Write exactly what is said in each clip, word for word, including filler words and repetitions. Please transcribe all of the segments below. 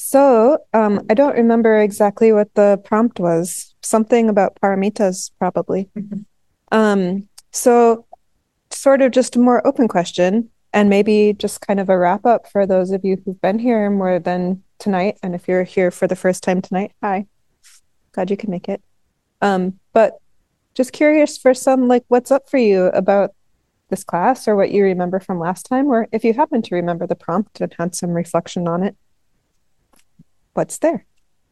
So, um, I don't remember exactly what the prompt was. Something about paramitas, probably. Um, so sort of just a more open question, and maybe just kind of a wrap up for those of you who've been here more than tonight. And if you're here for the first time tonight, hi, glad you could make it. Um, but just curious for some, like, what's up for you about this class or what you remember from last time, or if you happen to remember the prompt and had some reflection on it, what's there?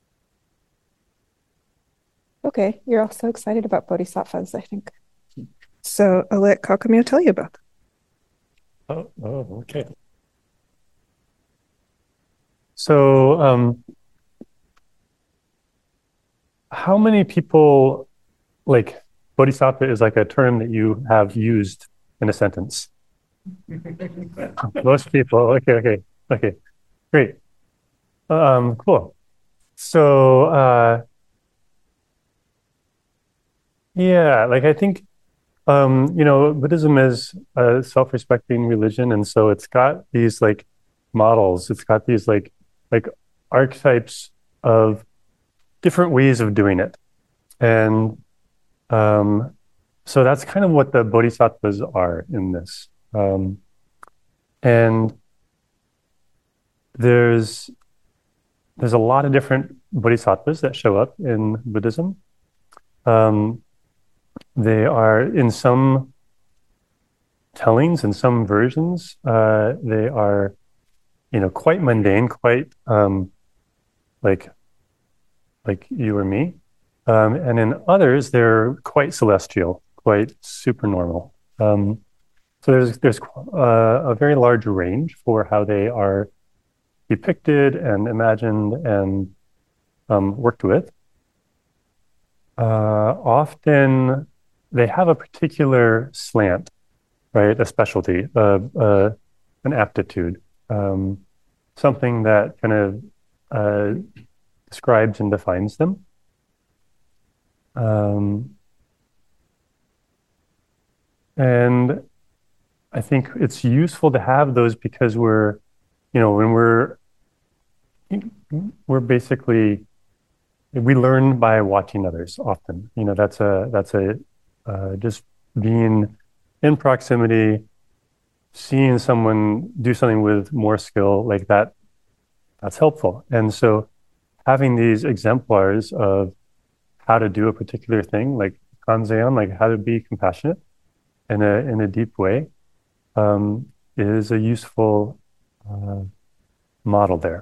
Okay, you're all so excited about bodhisattvas, I think. So I'll let Kakamio tell you about them. Oh, oh, okay. So, um, how many people, like, bodhisattva is like a term that you have used in a sentence? Most people. Okay, okay, okay, great. Um, cool. So, uh, yeah, like I think, um, you know, Buddhism is a self-respecting religion, and so it's got these like models. It's got these like like archetypes of different ways of doing it. And um, so that's kind of what the bodhisattvas are in this. Um, and there's there's a lot of different bodhisattvas that show up in Buddhism. Um, they are in some tellings and some versions. Uh, they are, you know, quite mundane, quite um, like like you or me. Um, and in others, they're quite celestial, quite supernormal. Um, so there's there's uh, a very large range for how they are depicted and imagined and um, worked with. Uh, often they have a particular slant, right? A specialty, uh, uh, an aptitude, um, something that kind of uh, describes and defines them. Um, and I think it's useful to have those because we're, you know, when we're we're basically we learn by watching others often. You know, that's a that's a uh, just being in proximity, seeing someone do something with more skill like that, that's helpful. And so having these exemplars of how to do a particular thing, like Kanzeon, like how to be compassionate in a in a deep way, um, is a useful uh, model there.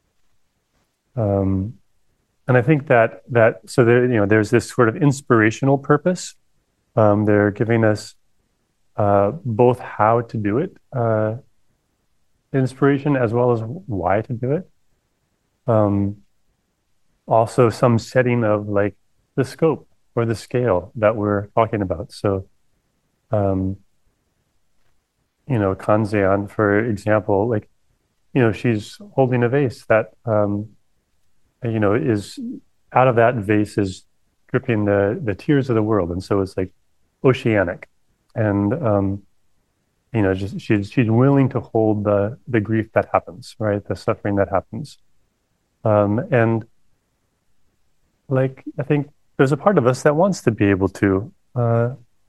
Um, and I think that that so there, you know, there's this sort of inspirational purpose. Um, they're giving us uh, both how to do it, uh, inspiration, as well as why to do it. Um, also, some setting of like the scope or the scale that we're talking about. So, um, you know, Kanzeon, for example, like, you know, she's holding a vase that, um, you know, is out of that vase is dripping the the tears of the world, and so it's like oceanic, and um, you know, just she's she's willing to hold the the grief that happens, right, the suffering that happens, um, and like I think there's a part of us that wants to be able to uh,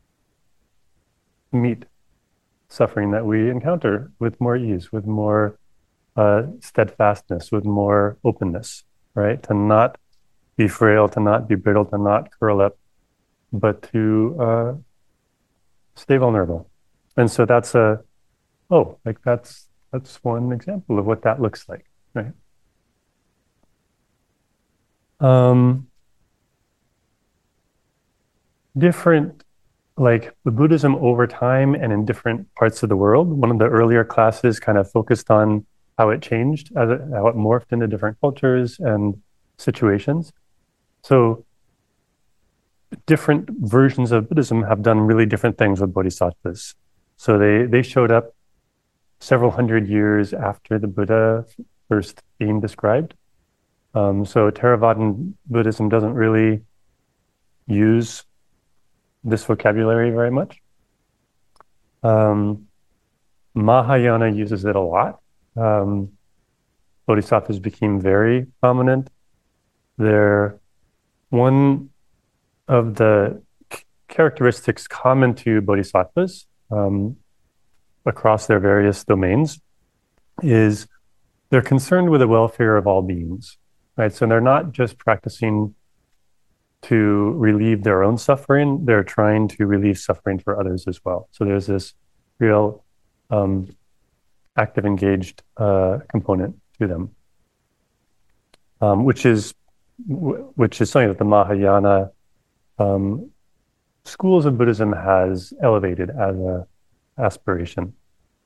meet suffering that we encounter with more ease, with more uh, steadfastness, with more openness, right? To not be frail, to not be brittle, to not curl up, but to uh, stay vulnerable. And so that's a, oh, like that's that's one example of what that looks like, right? Um, different, like the Buddhism over time and in different parts of the world. One of the earlier classes kind of focused on how it changed, as it, how it morphed into different cultures and situations. So different versions of Buddhism have done really different things with bodhisattvas. So they they showed up several hundred years after the Buddha first being described. Um, so Theravadan Buddhism doesn't really use this vocabulary very much. Um, Mahayana uses it a lot. Um, bodhisattvas became very prominent. They're one of the characteristics common to bodhisattvas um, across their various domains is they're concerned with the welfare of all beings, right? So they're not just practicing to relieve their own suffering, they're trying to relieve suffering for others as well. So there's this real um, active, engaged uh, component to them, um, which is which is something that the Mahayana um, schools of Buddhism has elevated as a aspiration.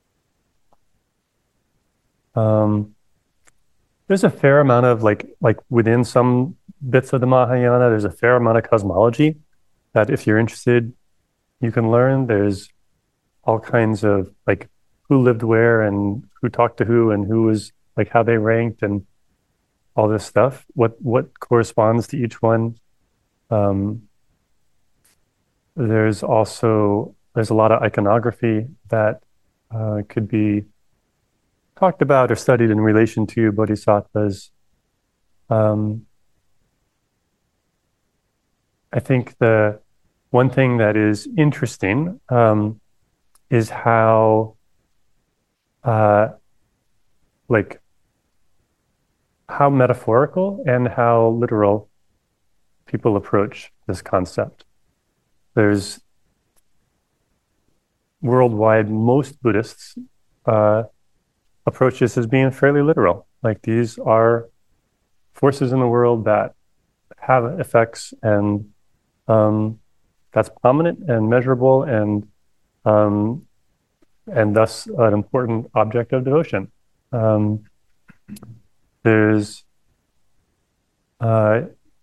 Um, there's a fair amount of like like within some bits of the Mahayana, there's a fair amount of cosmology that if you're interested, you can learn. There's all kinds of like who lived where and who talked to who and who was like how they ranked and all this stuff. What what corresponds to each one. Um, there's also there's a lot of iconography that uh, could be talked about or studied in relation to bodhisattvas. Um, I think the one thing that is interesting um, is how, uh, like, how metaphorical and how literal people approach this concept. There's worldwide, most Buddhists uh, approach this as being fairly literal. Like these are forces in the world that have effects and um, that's prominent and measurable and um, and thus an important object of devotion. Um, there's uh,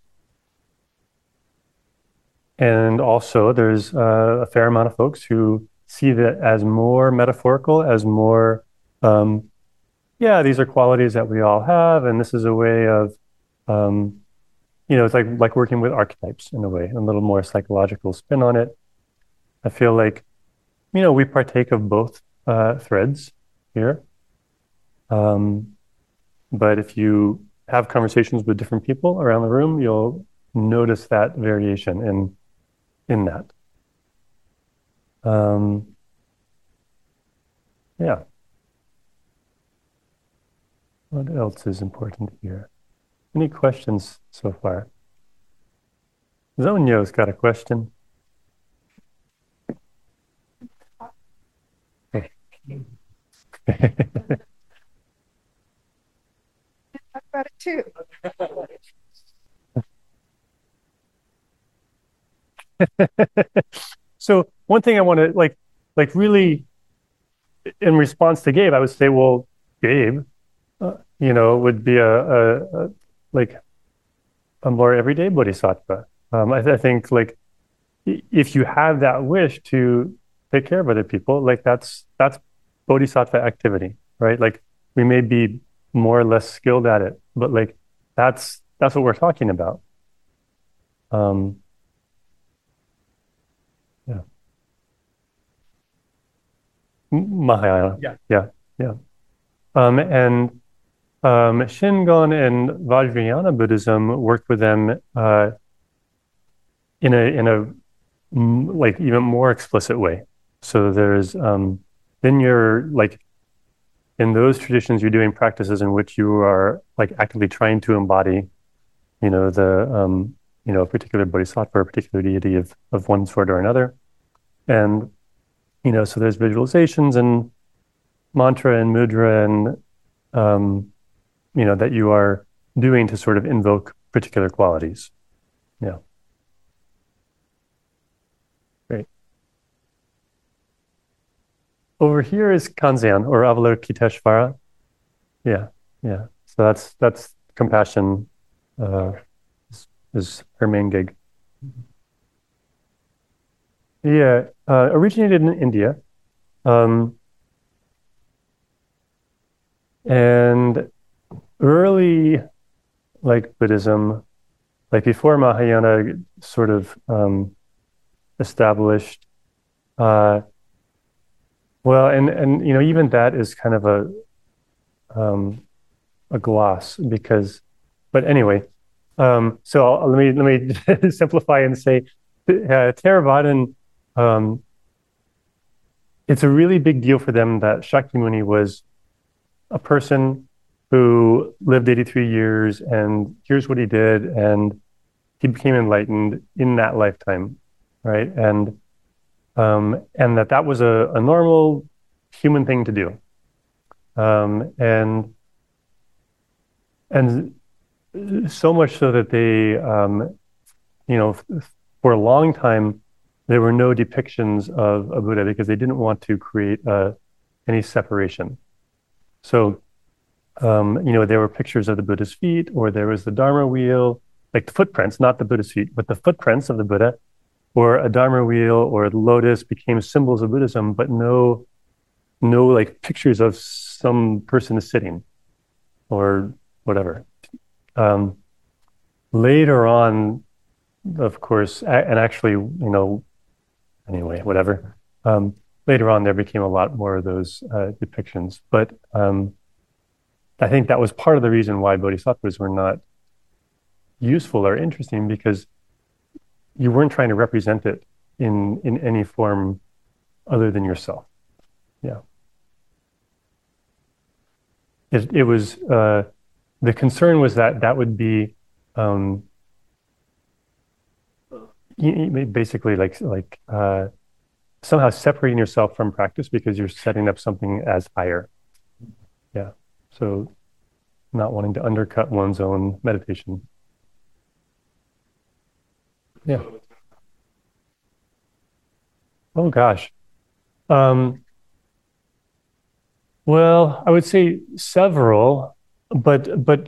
and also there's uh, a fair amount of folks who see that as more metaphorical, as more um, yeah, these are qualities that we all have, and this is a way of um, you know, it's like like working with archetypes in a way, a little more psychological spin on it. I feel like, you know, we partake of both uh, threads here. Um, but if you have conversations with different people around the room, you'll notice that variation in in that. Um, yeah. What else is important here? Any questions so far? Zonyo's got a question. Talk about it too. So one thing I want to like, like really, in response to Gabe, I would say, well, Gabe, uh, you know, would be a, a, a like a more everyday bodhisattva. Um, I, I think like if you have that wish to take care of other people, like that's that's bodhisattva activity, right? Like we may be more or less skilled at it, but like that's that's what we're talking about. Um, yeah. Mahayana. Yeah. Yeah. Yeah. Um, and um, Shingon and Vajrayana Buddhism worked with them uh, in a in a like even more explicit way. So there's um, then you're like in those traditions you're doing practices in which you are like actively trying to embody, you know, the um, you know, a particular bodhisattva or a particular deity of of one sort or another, and you know, so there's visualizations and mantra and mudra and um, you know, that you are doing to sort of invoke particular qualities. Yeah. Great. Over here is Kanzeon or Avalokiteshvara. Yeah, yeah. So that's that's compassion uh, is, is her main gig. Yeah, uh, originated in India. Um, and early like Buddhism, like before Mahayana sort of um, established, uh, well, and and you know even that is kind of a um, a gloss because, but anyway, um, so I'll, let me let me simplify and say, uh, Theravadan, um, it's a really big deal for them that Shakyamuni was a person who lived eighty-three years, and here's what he did, and he became enlightened in that lifetime, right? And um, and that that was a, a normal human thing to do, um, and and so much so that they, um, you know, for a long time, there were no depictions of a Buddha because they didn't want to create uh, any separation. So, um, you know, there were pictures of the Buddha's feet, or there was the Dharma wheel, like the footprints, not the Buddha's feet, but the footprints of the Buddha, or a Dharma wheel or the lotus became symbols of Buddhism, but no, no like pictures of some person sitting or whatever. Um, later on, of course, and actually, you know, anyway, whatever. Um, later on, there became a lot more of those uh, depictions. But um, I think that was part of the reason why bodhisattvas were not useful or interesting, because you weren't trying to represent it in, in any form other than yourself. Yeah. It, it was, uh, the concern was that that would be um, basically like, like uh, somehow separating yourself from practice because you're setting up something as higher. Yeah. So not wanting to undercut one's own meditation. Yeah. Oh gosh. Um, well, I would say several, but but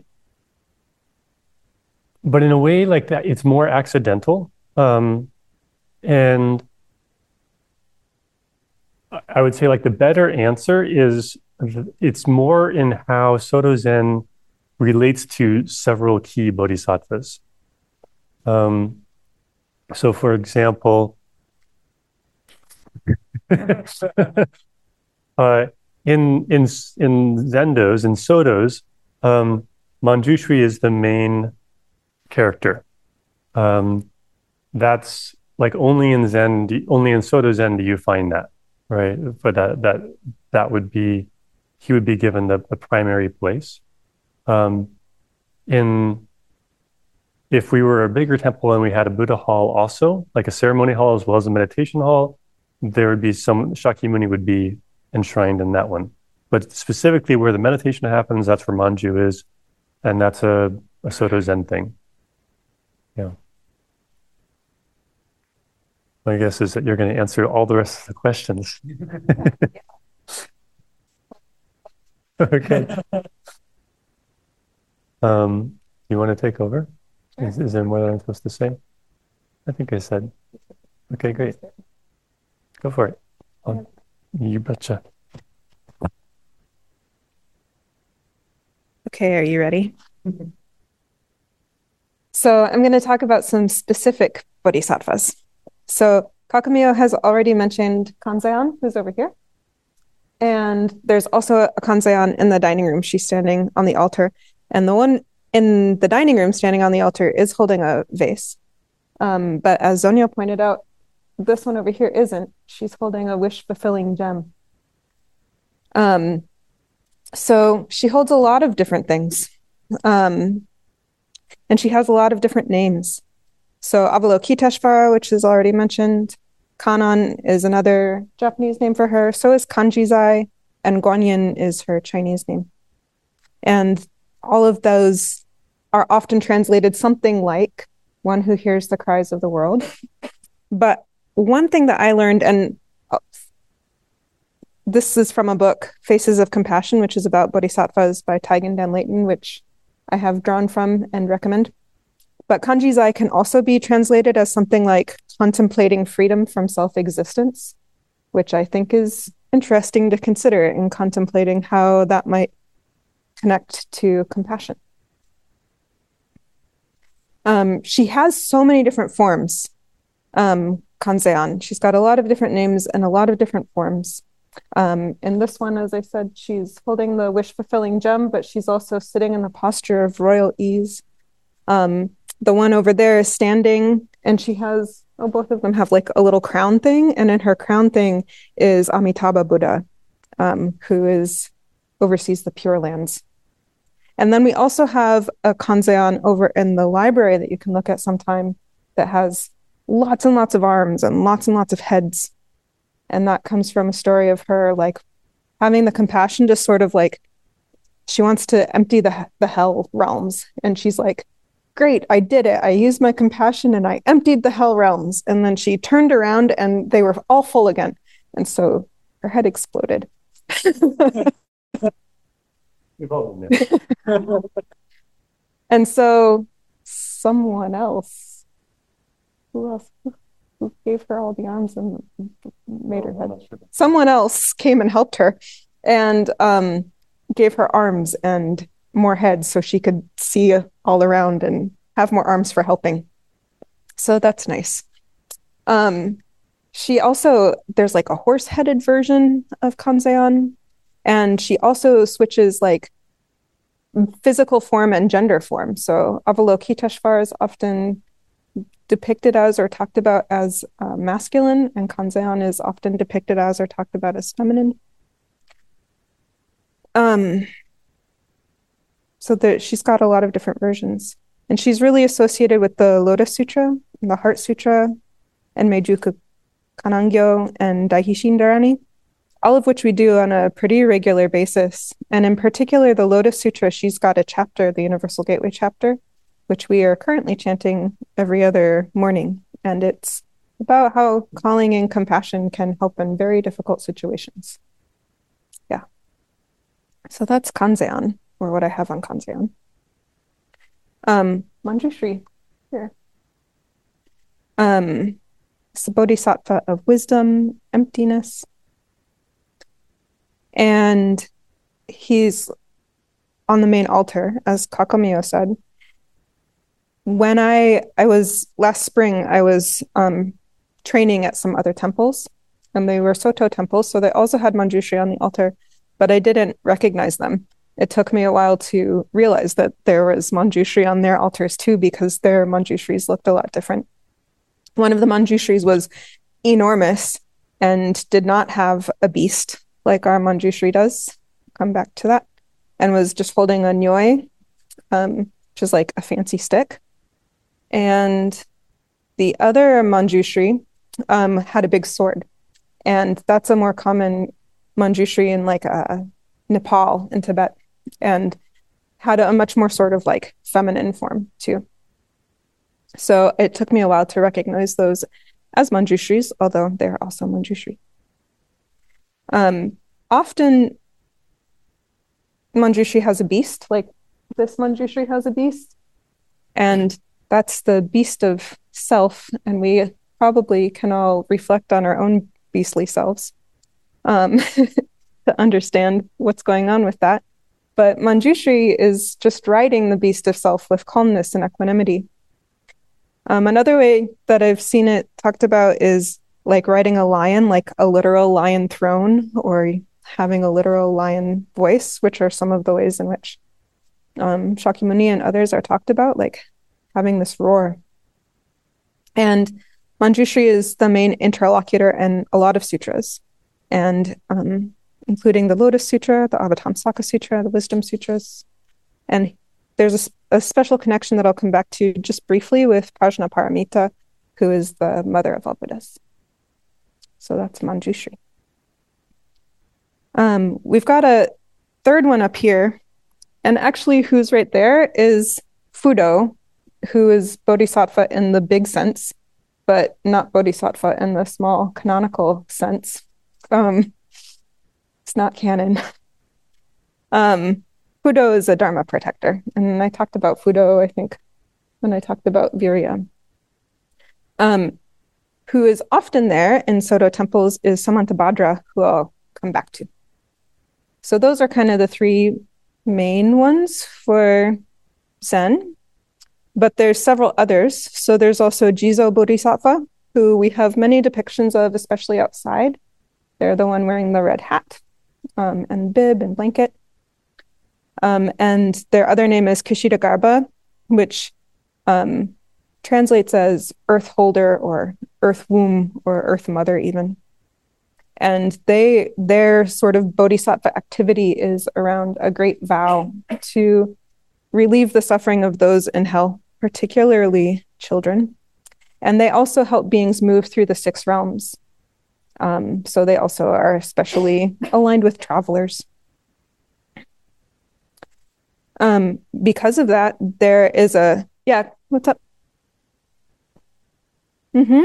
but in a way like that, it's more accidental. Um, and I would say like the better answer is it's more in how Soto Zen relates to several key bodhisattvas. Um, so for example, uh, in in in Zendos and Sotos, um, Manjushri is the main character. Um, that's like only in Zen, only in Soto Zen do you find that, right? But that that that would be, he would be given the, the primary place. Um, in if we were a bigger temple and we had a Buddha hall also, like a ceremony hall as well as a meditation hall, there would be some, Shakyamuni would be enshrined in that one. But specifically where the meditation happens, that's where Manju is, and that's a, a Soto Zen thing. Yeah. My guess is that you're going to answer all the rest of the questions. Okay. Um, you want to take over? Is, is there more that I'm supposed to say? I think I said. Okay, great. Go for it. I'll, you betcha. Okay, are you ready? Mm-hmm. So I'm going to talk about some specific bodhisattvas. So Kakumio has already mentioned Kanzeon, who's over here. And there's also a Kanzeon in the dining room. She's standing on the altar. And the one in the dining room standing on the altar is holding a vase. Um, but as Zonyo pointed out, this one over here isn't. She's holding a wish-fulfilling gem. Um, so she holds a lot of different things. Um, and she has a lot of different names. So Avalokiteshvara, which is already mentioned. Kannon is another Japanese name for her. So is Kanjizai, and Guanyin is her Chinese name. And all of those are often translated something like one who hears the cries of the world. But one thing that I learned, and oh, this is from a book, Faces of Compassion, which is about bodhisattvas by Taigen Dan Leighton, which I have drawn from and recommend. But Kanjizai can also be translated as something like contemplating freedom from self-existence, which I think is interesting to consider in contemplating how that might connect to compassion. Um, she has so many different forms, um, Kanzeon. She's got a lot of different names and a lot of different forms. Um, in this one, as I said, she's holding the wish-fulfilling gem, but she's also sitting in the posture of royal ease. Um, the one over there is standing, and she has, oh, both of them have like a little crown thing, and in her crown thing is Amitabha Buddha, um, who is oversees the Pure Lands. And then we also have a Kanzeon over in the library that you can look at sometime that has lots and lots of arms and lots and lots of heads. And that comes from a story of her like having the compassion to sort of like, she wants to empty the, the hell realms. And she's like, great, I did it. I used my compassion and I emptied the hell realms. And then she turned around and they were all full again. And so her head exploded. We've all been there. And so someone else, who else, who gave her all the arms and made her head? Someone else came and helped her and um, gave her arms and more heads so she could see all around and have more arms for helping. So that's nice. Um, she also, there's like a horse-headed version of Kanzeon, and she also switches like physical form and gender form. So Avalokiteshvara is often depicted as or talked about as uh, masculine, and Kanzeon is often depicted as or talked about as feminine. Um, so there, she's got a lot of different versions. And she's really associated with the Lotus Sutra, and the Heart Sutra, and Meijuku Kanangyo, and Daihishin Dharani, all of which we do on a pretty regular basis. And in particular, the Lotus Sutra, she's got a chapter, the Universal Gateway chapter, which we are currently chanting every other morning. And it's about how calling in compassion can help in very difficult situations. Yeah. So that's Kanzeon, or what I have on Kanzeon. Um, Manjushri, here. Um, it's the Bodhisattva of wisdom, emptiness. And he's on the main altar, as Kakamio said. When I I was last spring, I was um, training at some other temples, and they were Soto temples, so they also had Manjushri on the altar, but I didn't recognize them. It took me a while to realize that there was Manjushri on their altars too, because their Manjushris looked a lot different. One of the Manjushris was enormous and did not have a beast like our Manjushri does. Come back to that. And was just holding a nyoi, um, which is like a fancy stick. And the other Manjushri um, had a big sword. And that's a more common Manjushri in like uh, Nepal and Tibet, and had a much more sort of like feminine form too. So it took me a while to recognize those as Manjushris, although they're also Manjushri. Um, often Manjushri has a beast, like this Manjushri has a beast, and that's the beast of self, and we probably can all reflect on our own beastly selves um, to understand what's going on with that. But Manjushri is just riding the beast of self with calmness and equanimity. Um, another way that I've seen it talked about is like riding a lion, like a literal lion throne, or having a literal lion voice, which are some of the ways in which um, Shakyamuni and others are talked about, like having this roar. And Manjushri is the main interlocutor in a lot of sutras, and um, including the Lotus Sutra, the Avatamsaka Sutra, the Wisdom Sutras. And there's a, a special connection that I'll come back to just briefly with Prajnaparamita, who is the mother of all Buddhas. So that's Manjushri. Um, we've got a third one up here, and actually who's right there is Fudo, who is Bodhisattva in the big sense, but not Bodhisattva in the small canonical sense. Um, it's not canon. um, Fudo is a Dharma protector, and I talked about Fudo, I think, when I talked about Virya. Um, who is often there in Soto temples is Samantabhadra, who I'll come back to. So those are kind of the three main ones for Zen, but there's several others. So there's also Jizo Bodhisattva, who we have many depictions of, especially outside. They're the one wearing the red hat um, and bib and blanket. Um, and their other name is Kshitigarbha, which um, translates as earth holder or earth womb or earth mother even. And they their sort of bodhisattva activity is around a great vow to relieve the suffering of those in hell, particularly children. And they also help beings move through the six realms. Um, so they also are especially aligned with travelers. Um, because of that, there is a, yeah, what's up? Mm-hmm.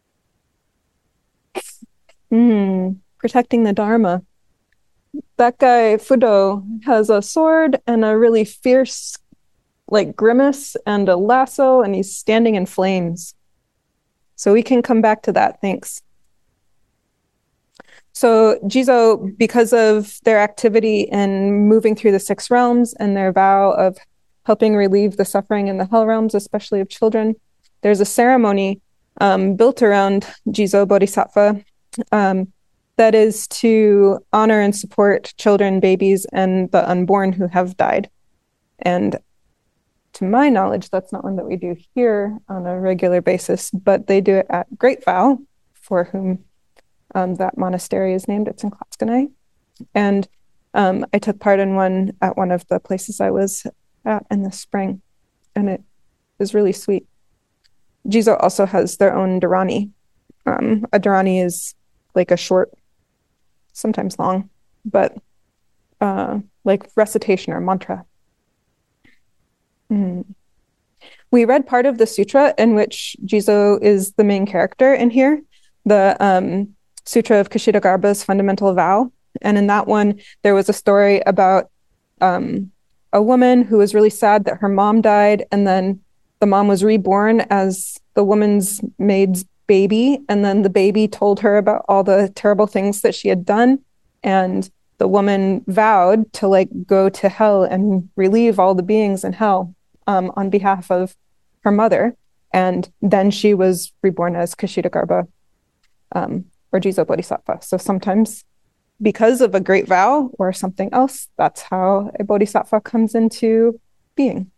Mm, protecting the Dharma. That guy, Fudo, has a sword and a really fierce, like, grimace and a lasso, and he's standing in flames. So we can come back to that, thanks. So Jizo, because of their activity in moving through the six realms and their vow of helping relieve the suffering in the hell realms, especially of children, there's a ceremony um, built around Jizo Bodhisattva um, that is to honor and support children, babies, and the unborn who have died. And to my knowledge, that's not one that we do here on a regular basis, but they do it at Great Vow, for whom um, that monastery is named. It's in Clatskanie. And um, I took part in one at one of the places I was at in the spring, and it was really sweet. Jizo also has their own dharani. Um, a dharani is like a short, sometimes long, but uh, like recitation or mantra. Mm. We read part of the sutra in which Jizo is the main character in here, the um, Sutra of Kshitigarbha's fundamental vow. And in that one, there was a story about um, a woman who was really sad that her mom died, and then the mom was reborn as the woman's maid's baby, and then the baby told her about all the terrible things that she had done, and the woman vowed to like go to hell and relieve all the beings in hell um, on behalf of her mother, and then she was reborn as Kshitigarbha um, or Jizo Bodhisattva. So sometimes, because of a great vow or something else, that's how a bodhisattva comes into being.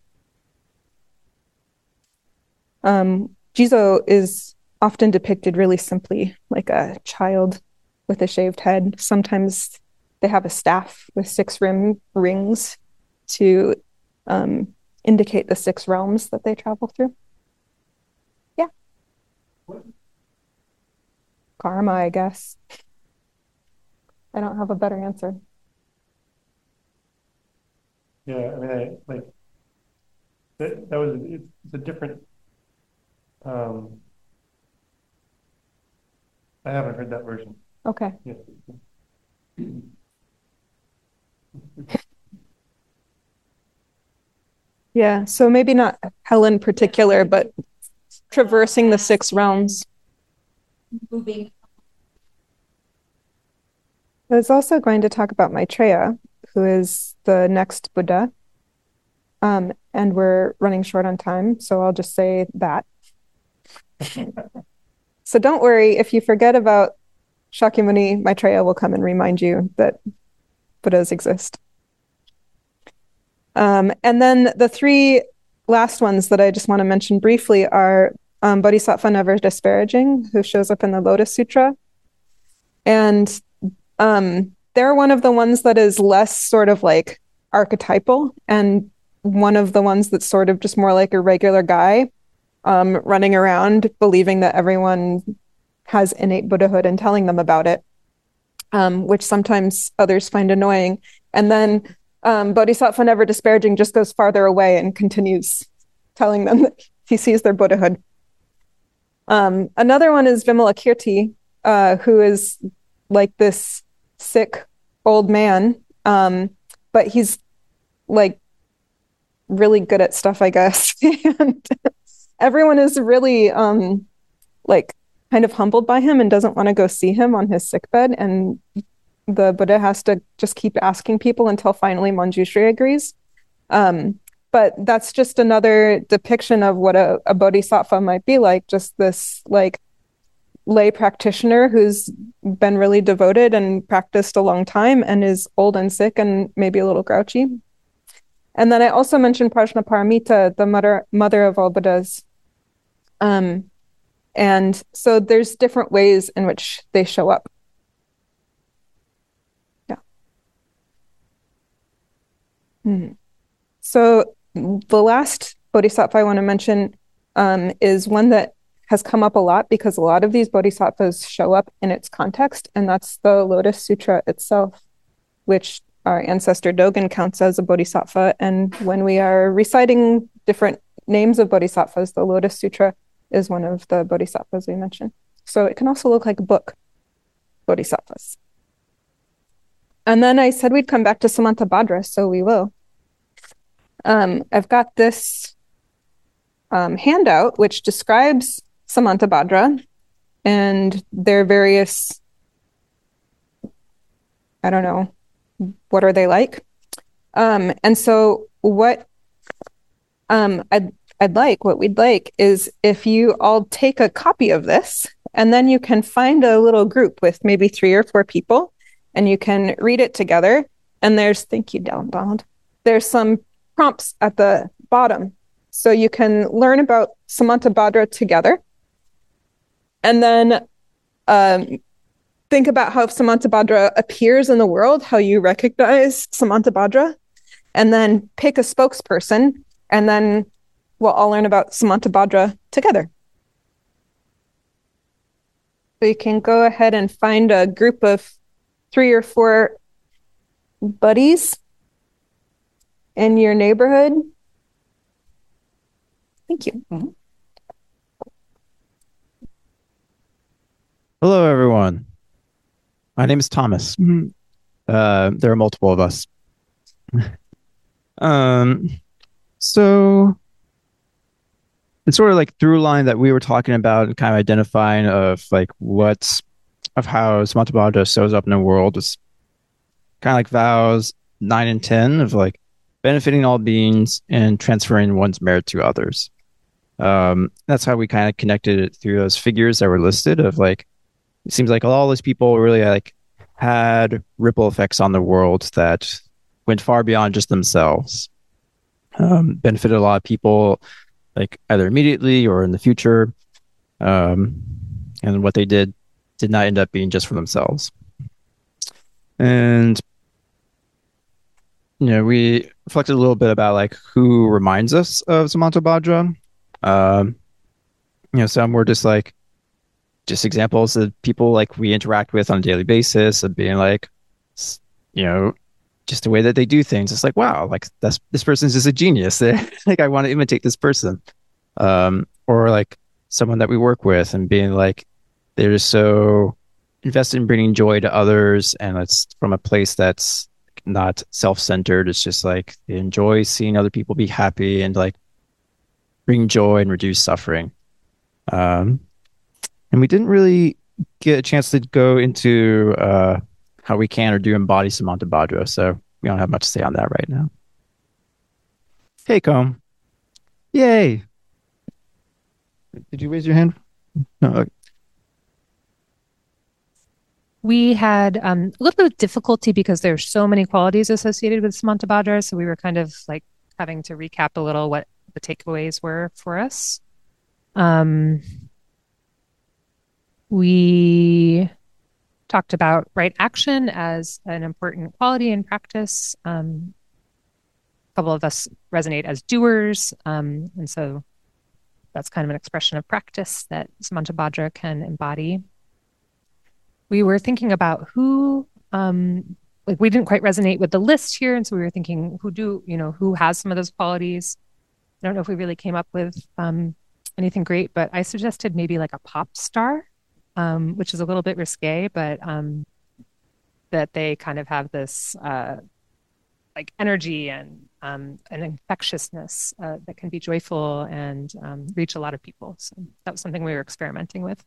Um, Jizo is often depicted really simply, like a child with a shaved head. Sometimes they have a staff with six rim rings to um, indicate the six realms that they travel through. Yeah. What? Karma, I guess. I don't have a better answer. Yeah, I mean, I, like, that, that was, it's a different, um, I haven't heard that version. Okay. Yeah. Yeah, so maybe not hell in particular, but traversing the six realms. Moving. I was also going to talk about Maitreya, who is the next Buddha. Um, and we're running short on time, so I'll just say that. So don't worry, if you forget about Shakyamuni, Maitreya will come and remind you that Buddhas exist. Um, and then the three last ones that I just want to mention briefly are um, Bodhisattva Never Disparaging, who shows up in the Lotus Sutra. And um, they're one of the ones that is less sort of like archetypal, and one of the ones that's sort of just more like a regular guy um, running around believing that everyone has innate Buddhahood and telling them about it, um, which sometimes others find annoying. And then um, Bodhisattva Never Disparaging just goes farther away and continues telling them that he sees their Buddhahood. Um, another one is Vimalakirti, uh, who is like this sick old man, um, but he's like really good at stuff, I guess. And everyone is really um, like kind of humbled by him and doesn't want to go see him on his sickbed. And the Buddha has to just keep asking people until finally Manjushri agrees. Um, but that's just another depiction of what a, a bodhisattva might be like, just this like lay practitioner who's been really devoted and practiced a long time and is old and sick and maybe a little grouchy. And then I also mentioned Prajnaparamita, the mother mother of all Buddhas. Um, and so there's different ways in which they show up. Yeah. Mm-hmm. So the last bodhisattva I want to mention um, is one that has come up a lot because a lot of these bodhisattvas show up in its context, and that's the Lotus Sutra itself, which our ancestor Dogen counts as a bodhisattva. And when we are reciting different names of bodhisattvas, the Lotus Sutra is one of the bodhisattvas we mentioned. So it can also look like a book, bodhisattvas. And then I said we'd come back to Samantabhadra, so we will. Um, I've got this um, handout which describes Samantabhadra and their various, I don't know, what are they like? Um, and so what um, I'd, I'd like, what we'd like is if you all take a copy of this and then you can find a little group with maybe three or four people and you can read it together. And there's, thank you, Donald. There's some prompts at the bottom. So you can learn about Samantabhadra together. And then um, think about how Samantabhadra appears in the world, how you recognize Samantabhadra, and then pick a spokesperson, and then we'll all learn about Samantabhadra together. So you can go ahead and find a group of three or four buddies in your neighborhood. Thank you. Mm-hmm. Hello, everyone. My name is Thomas. Mm-hmm. Uh, there are multiple of us. um, so it's sort of like through line that we were talking about and kind of identifying of like what of how Samantabhadra shows up in the world is kind of like vows nine and ten of like benefiting all beings and transferring one's merit to others. Um, that's how we kind of connected it through those figures that were listed of like, it seems like all these people really like had ripple effects on the world that went far beyond just themselves. Um, benefited a lot of people like either immediately or in the future. Um, and what they did did not end up being just for themselves. And, you know, we reflected a little bit about like who reminds us of Samantabhadra. Um, you know, some were just like, just examples of people like we interact with on a daily basis of being like, you know, just the way that they do things. It's like, wow, like that's, this person's just a genius. Like I want to imitate this person. Um, or like someone that we work with and being like, they're just so invested in bringing joy to others. And it's from a place that's not self-centered. It's just like they enjoy seeing other people be happy and like bring joy and reduce suffering. Um, And we didn't really get a chance to go into uh, how we can or do embody Samantabhadra, so we don't have much to say on that right now. Hey, Comb. Yay! Did you raise your hand? No. Okay. We had um, a little bit of difficulty because there's so many qualities associated with Samantabhadra, so we were kind of like having to recap a little what the takeaways were for us. Um. We talked about right action as an important quality in practice. Um, a couple of us resonate as doers. Um, and so that's kind of an expression of practice that Samantabhadra can embody. We were thinking about who, um, like we didn't quite resonate with the list here. And so we were thinking who do, you know, who has some of those qualities. I don't know if we really came up with um, anything great, but I suggested maybe like a pop star. Um, which is a little bit risque, but um, that they kind of have this uh, like energy and um, an infectiousness uh, that can be joyful and um, reach a lot of people. So that was something we were experimenting with.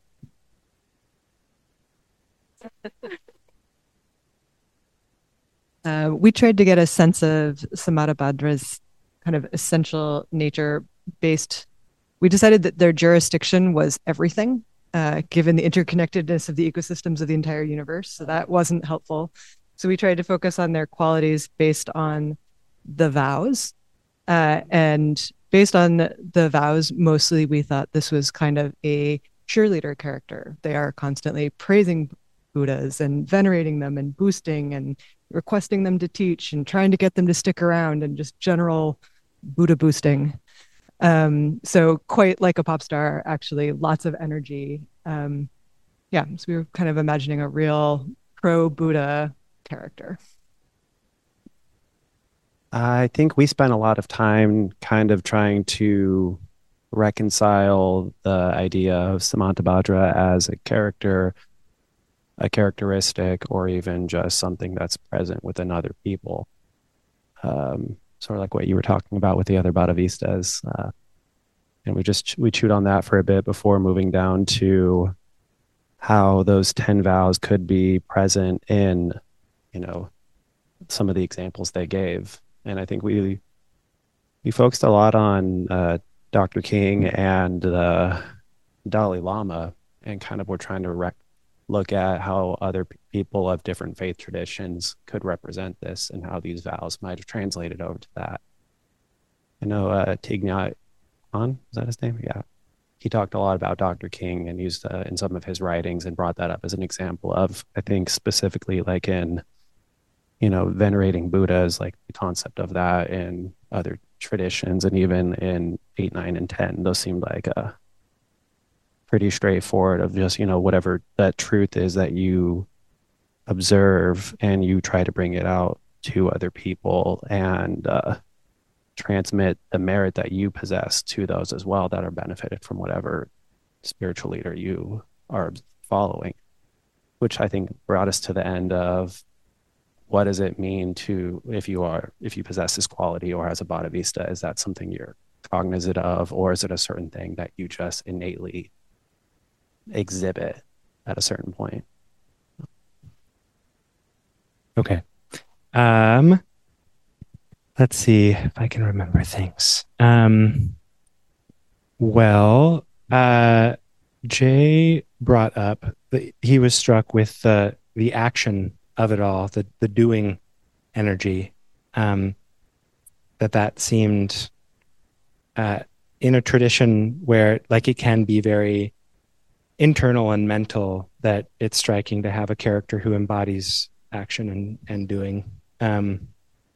Uh, we tried to get a sense of Samantabhadra's kind of essential nature based. We decided that their jurisdiction was everything. uh, given the interconnectedness of the ecosystems of the entire universe. So that wasn't helpful. So we tried to focus on their qualities based on the vows. Uh, and based on the vows, mostly we thought this was kind of a cheerleader character. They are constantly praising Buddhas and venerating them and boosting and requesting them to teach and trying to get them to stick around and just general Buddha boosting. Um, so quite like a pop star, actually, lots of energy. Um, yeah, so we were kind of imagining a real pro-Buddha character. I think we spent a lot of time kind of trying to reconcile the idea of Samantabhadra as a character, a characteristic, or even just something that's present within other people. Um, sort of like what you were talking about with the other Bhadavistas. Uh, and we just, we chewed on that for a bit before moving down to how those ten vows could be present in, you know, some of the examples they gave. And I think we, we focused a lot on uh, Doctor King and the Dalai Lama, and kind of were trying to rec- look at how other p- people of different faith traditions could represent this and how these vows might have translated over to that. I know uh, Thich Nhat Hanh, is that his name? Yeah. He talked a lot about Doctor King and used uh, in some of his writings and brought that up as an example of, I think specifically like in, you know, venerating Buddha as like the concept of that in other traditions, and even in eight, nine, and ten, those seemed like a pretty straightforward of just, you know, whatever that truth is that you observe and you try to bring it out to other people and uh, transmit the merit that you possess to those as well that are benefited from whatever spiritual leader you are following, which I think brought us to the end of what does it mean to, if you are, if you possess this quality or as a Bhadavista, is that something you're cognizant of, or is it a certain thing that you just innately exhibit at a certain point? Okay. Um, let's see if I can remember things. Um, well, uh, Jay brought up that he was struck with the the action of it all, the the doing energy, um, that that seemed uh, in a tradition where like it can be very internal and mental, that it's striking to have a character who embodies action and, and doing. Um,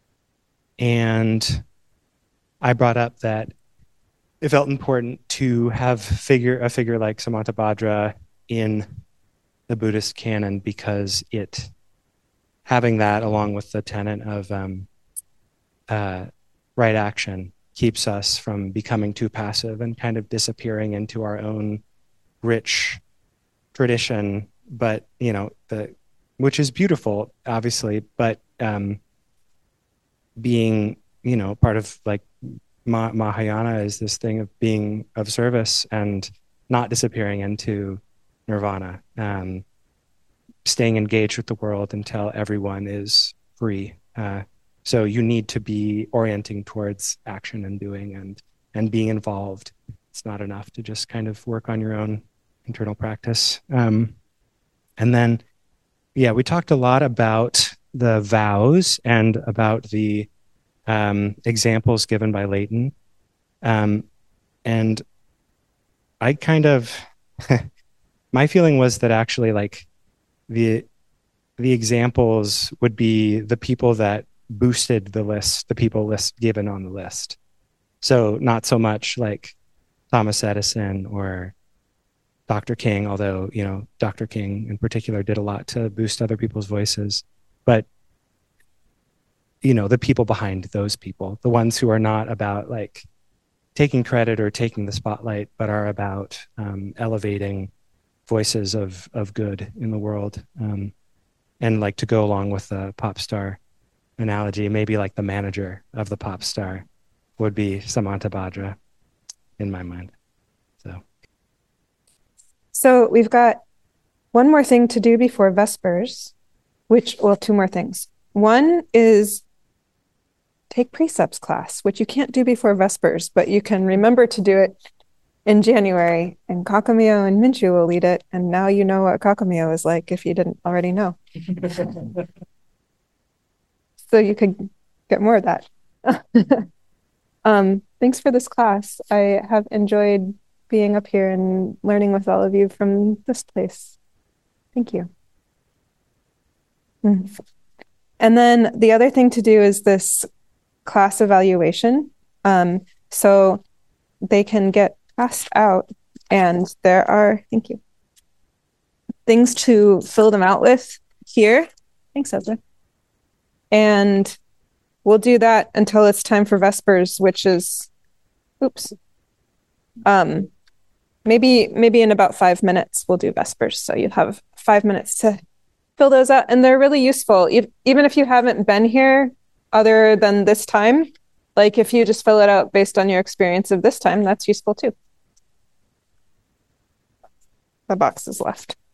and I brought up that it felt important to have figure a figure like Samantabhadra in the Buddhist canon, because it having that along with the tenet of um, uh, right action keeps us from becoming too passive and kind of disappearing into our own rich tradition, but you know, the which is beautiful, obviously, but um, being, you know, part of like Ma- Mahayana is this thing of being of service and not disappearing into nirvana, um, staying engaged with the world until everyone is free. Uh, so you need to be orienting towards action and doing and and being involved. It's not enough to just kind of work on your own internal practice. Um, and then, yeah, we talked a lot about the vows and about the um, examples given by Leighton. Um, and I kind of, my feeling was that actually like the, the examples would be the people that boosted the list, the people list given on the list. So not so much like Thomas Edison or Doctor King, although, you know, Doctor King in particular did a lot to boost other people's voices, but you know, the people behind those people, the ones who are not about like taking credit or taking the spotlight, but are about um, elevating voices of of good in the world. Um, and like to go along with the pop star analogy, maybe like the manager of the pop star would be Samantabhadra in my mind. So. So we've got one more thing to do before Vespers, which, well, two more things. One is take precepts class, which you can't do before Vespers, but you can remember to do it in January, and Kakamio and Minchu will lead it. And now you know what Kakamio is like if you didn't already know. So you could get more of that. um, thanks for this class. I have enjoyed being up here and learning with all of you from this place. Thank you. Mm. And then the other thing to do is this class evaluation. Um, so they can get passed out, and there are, thank you, things to fill them out with here. Thanks, Ezra. And we'll do that until it's time for Vespers, which is, oops. Um, maybe, maybe in about five minutes, we'll do Vespers. So you have five minutes to fill those out, and they're really useful. If, even if you haven't been here other than this time, like if you just fill it out based on your experience of this time, that's useful too. The box is left.